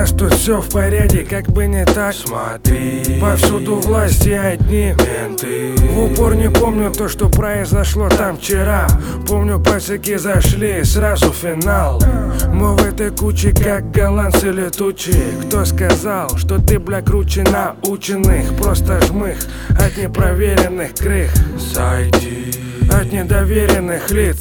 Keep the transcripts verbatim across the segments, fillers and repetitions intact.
нас тут все в порядке, как бы не так. Смотри, повсюду власти одни менты. В упор не помню то, что произошло там вчера. Помню, пацаки зашли, сразу финал. Мы в этой куче, как голландцы летучие. Кто сказал, что ты, бля, круче наученных? Просто жмых от непроверенных крых. Сойди от недоверенных лиц.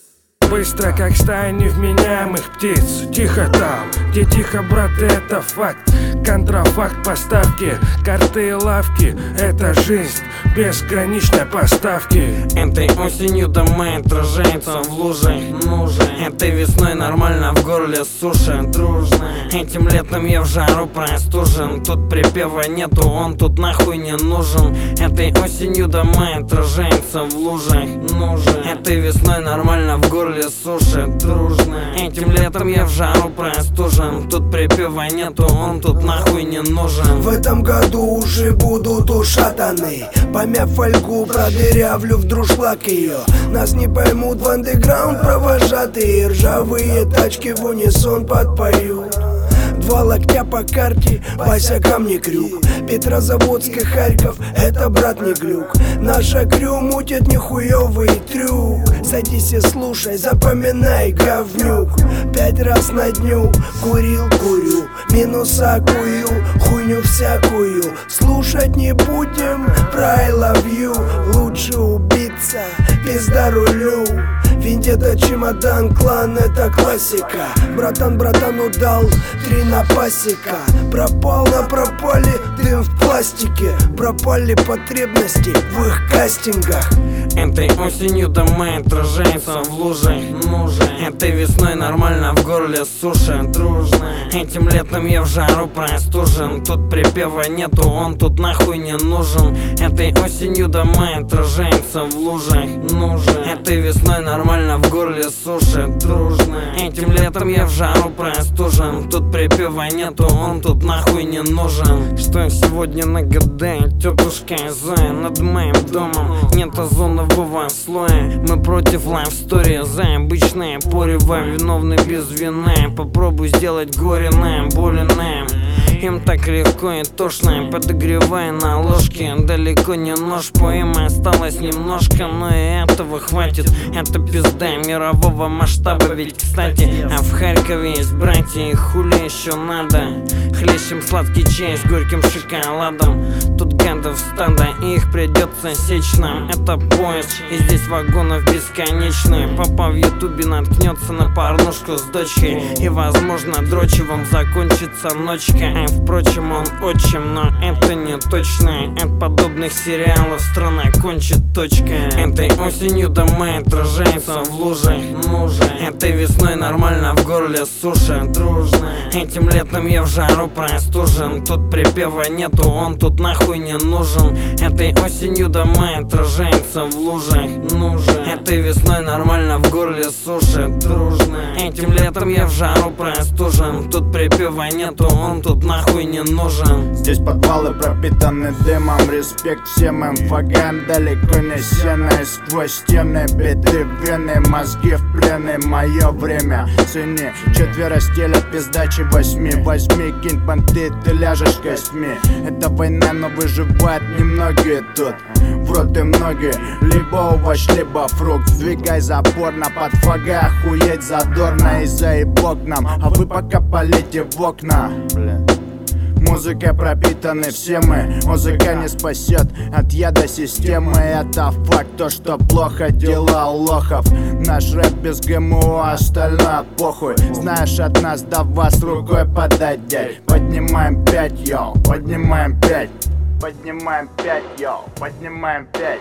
Быстро, как стая невменяемых птиц. Тихо там, где тихо, брат, это факт. Контрафакт, поставки, карты и лавки. Это жизнь безграничной поставки. Этой осенью дома отражается в луже. Нужен. Этой весной нормально в горле суша. Дружно. Этим летом я в жару простужен. Тут припева нету, он тут нахуй не нужен. Этой осенью дома отражается в лужах. Нужен. Этой весной нормально в горле суша. Дружно. Этим летом я в жару простужен. Тут припева нету, он тут нахуй не нужен. В этом году уже будут ушатаны. Помяв фольгу, продырявлю в друшлаг ее. Нас не поймут в андеграунд провожатые. Ржавые тачки в унисон подпоют. Два локтя по карте, босякам не крюк. Петрозаводск, Харьков, это, брат, не глюк. Наша крю мутит нихуёвый трюк. Садись и слушай, запоминай, говнюк. Пять раз на дню курил, курю, минуса кую, хуйню всякую. Слушать не будем про I love you. Лучше убиться, пизда рулю. Вендетта, чемодан, клан, это классика. Братан братану дал три на пасека. Пропал на пропали дым в пластике. Пропали потребности в их кастингах. Этой осенью дома отражается в луже. Нужен. Этой весной нормально в горле суша. Дружно. Этим летом я в жару простужен. Тут припева нету, он тут нахуй не нужен. Этой осенью дома отражается в лужах. Нужен. Этой весной нормально в горле суша. Дружно. Этим летом я в жару простужен. Тут припева нету, он тут нахуй не нужен. Что сегодня нагадает тетушка Зоя над моим домом? Нет озонового слоя. Мы против лайф стори за обычное порево. Виновны без вины. Попробуй сделать горе нам, боли нам. Им так легко и тошно, подогревая на ложке. Далеко не нож, поэма осталось немножко, но и этого хватит. Это пизда мирового масштаба. Ведь, кстати, а в Харькове есть братья, и хули еще надо. Хлещем сладкий чай с горьким шоколадом. Тут гадов стадо, и их придется сечь нам. Это поезд, и здесь вагонов бесконечные. Папа в ютубе наткнется на порнушку с дочкой, и, возможно, дрочевым закончится ночка. А впрочем, он отчим, но это не точно. От подобных сериалов страна кончит точка. Этой осенью дома отражается в лужах. Нужен. Этой весной нормально в горле суша. Дружно. Этим летом я в жару простужен. Тут припева нету, он тут нахуй не нужен. Этой осенью дома отражается в лужах. Нужен. Этой весной нормально в горле суша. Дружно. Этим летом я в жару простужен. Тут припева нету, он тут нахуй не нужен. Здесь подвалы пропитаны дымом. Респект всем инфогам, далеко не сено. И сквозь стены биты вены, мозги в плены. Мое время цени, четверо стеля пиздачи восьми. Возьми, кинь понты, ты ляжешь костьми. Это война, но выживают немногие тут. В рот и многие, либо овощ, либо фрукт. Сдвигай запор на подфага, охуеть задорно. И заебок нам, а вы пока полите в окна. Бля. Музыкой пропитаны все мы. Музыка не спасет от яда системы. Это факт, то что плохо дела у лохов. Наш рэп без ГМО, остальное похуй. Знаешь, от нас до вас рукой подать, дядь. Поднимаем пять, йоу, поднимаем пять. Поднимаем пять, йоу, поднимаем пять.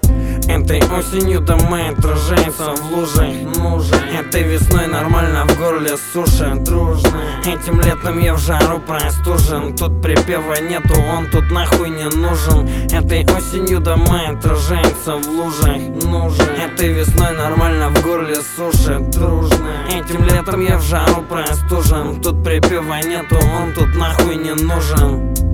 Этой осенью дома отражается в лужах. Нужен. Этой весной нормально в горле суша. Дружно. Этим летом я в жару простужен. Тут припева нету, он тут нахуй не нужен. Этой осенью дома отражается в лужах. Нужен. Этой весной нормально в горле суша. Дружно. Этим летом я в жару простужен. Тут припева нету, он тут нахуй не нужен.